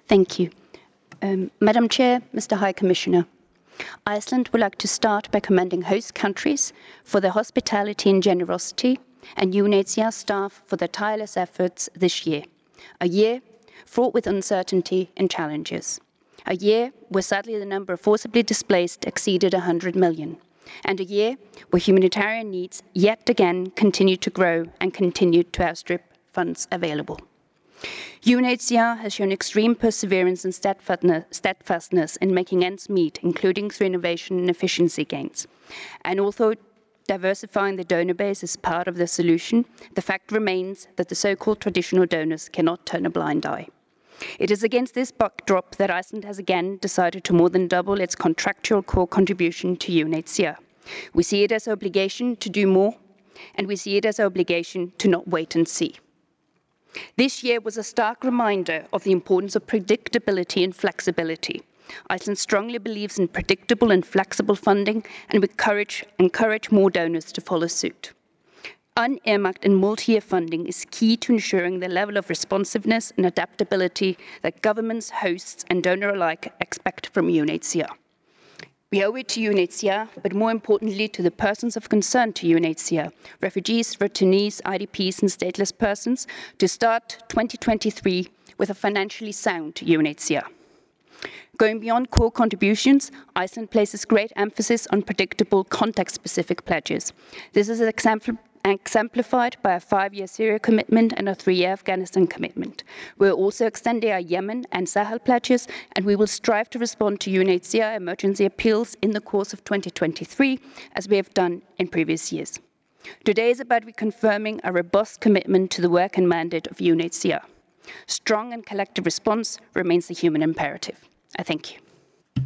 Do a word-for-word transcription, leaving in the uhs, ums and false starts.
Thank you. Um, Madam Chair, Mister High Commissioner, Iceland would like to start by commending host countries for their hospitality and generosity, and U N H C R staff for their tireless efforts this year. A year fraught with uncertainty and challenges. A year where sadly the number of forcibly displaced exceeded one hundred million. And a year where humanitarian needs yet again continued to grow and continued to outstrip funds available. U N H C R has shown extreme perseverance and steadfastness in making ends meet, including through innovation and efficiency gains. And although diversifying the donor base is part of the solution, the fact remains that the so-called traditional donors cannot turn a blind eye. It is against this backdrop that Iceland has again decided to more than double its contractual core contribution to U N H C R. We see it as an obligation to do more, and we see it as an obligation to not wait and see. This year was a stark reminder of the importance of predictability and flexibility. Iceland strongly believes in predictable and flexible funding, and we encourage, encourage more donors to follow suit. Unearmarked and multi-year funding is key to ensuring the level of responsiveness and adaptability that governments, hosts, and donors alike expect from U N H C R. We owe it to U N H C R, but more importantly to the persons of concern to U N H C R, refugees, returnees, I D Ps and stateless persons, to start twenty twenty-three with a financially sound U N H C R. Going beyond core contributions, Iceland places great emphasis on predictable, context-specific pledges. This is exemplified by a five-year Syria commitment and a three-year Afghanistan commitment. We're also extending our Yemen and Sahel pledges, and we will strive to respond to U N H C R emergency appeals in the course of twenty twenty-three, as we have done in previous years. Today is about reconfirming a robust commitment to the work and mandate of U N H C R. Strong and collective response remains the human imperative. I thank you.